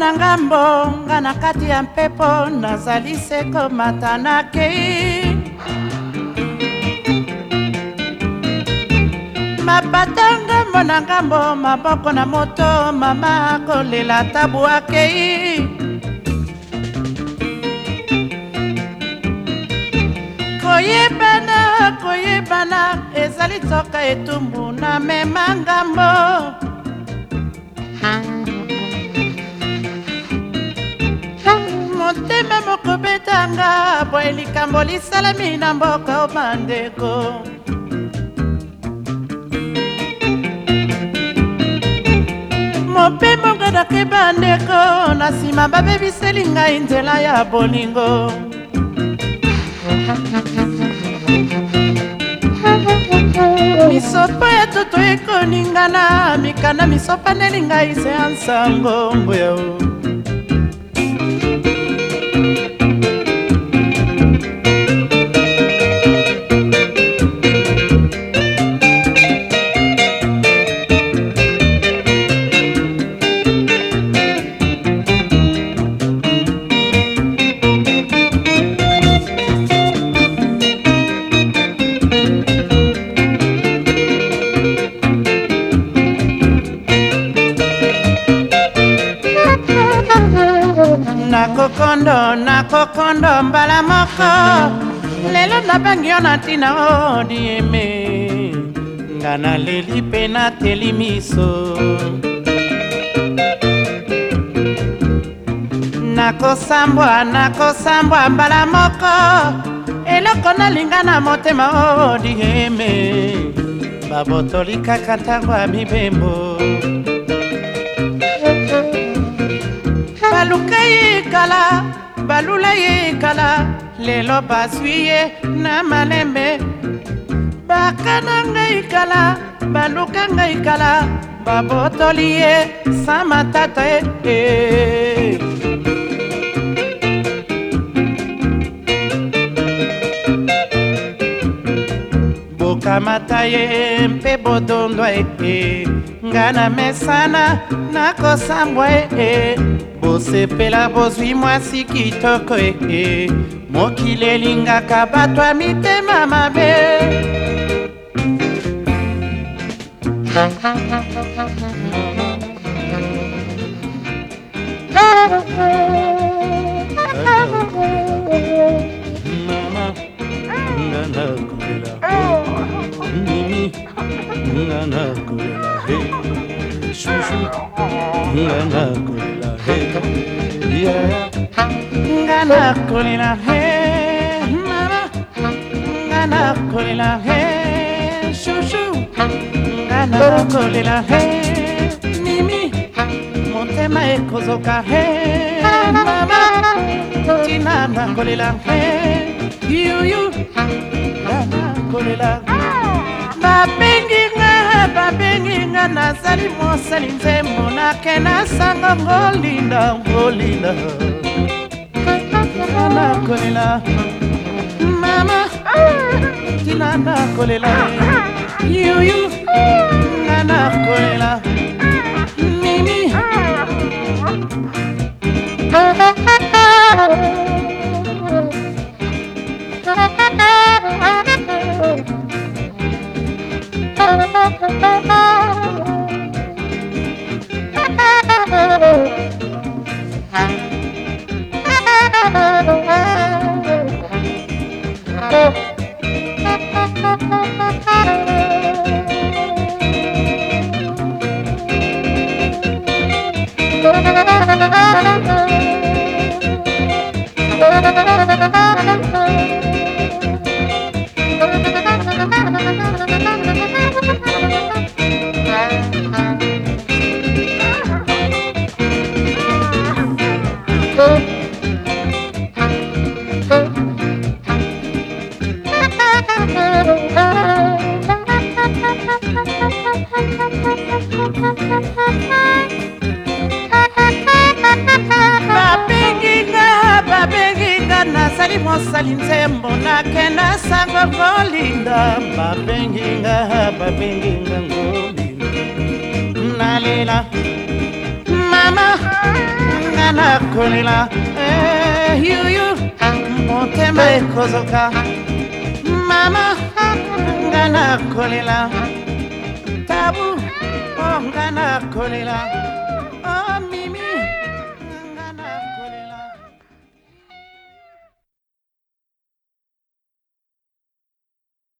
na ngambo nga na kati ya mpepo nazali se komata nakei mapata ngambo na ngambo maboko na moto mama kolela tabu akei koyebana ezali toka etumbu na mema ngambo motema moko betanga boye likambo lisalami na mboka o bandeko mope mongadake bandeko na nsima babebiseli ngai nzela ya bolingo misopo ya toto ekoningana mikanda misopaneli ngai se ya nsango mboya nakokondo mbala moko lelo nabangi yo na ntina odieme nga naleli mpe nateli miso nakosambwa mbala moko eloko nalinga na motema odieme babotoli kaka ntango ya mibembo balula ye kala lelo bazwi ye na malembe bakana ngai kala baluka ngai kala babotoli ye sa matata bokamata ye mpe bodondwa nga na mesana nakosambwa bosepela bozwi mwasi kitoko mokili elingaka bato ya mitema mabe Ngana kolela he mama ngana kolela he shushu ngana kolela he mimi motema ekozoka he mama tina ngana kolela he yuyu ngana kolela babengi nga nazali mosali nzembo nakena sango ngolinda ngana kolela mama tina nakolela yuyu ngana kolela mimi babenginga nazali mosali nzembo nakenda sango ngolinda babenginga ngolinda nalela mama ngana kolela yuyu motema ekozoka mama ngana kolela tabu ngana kolela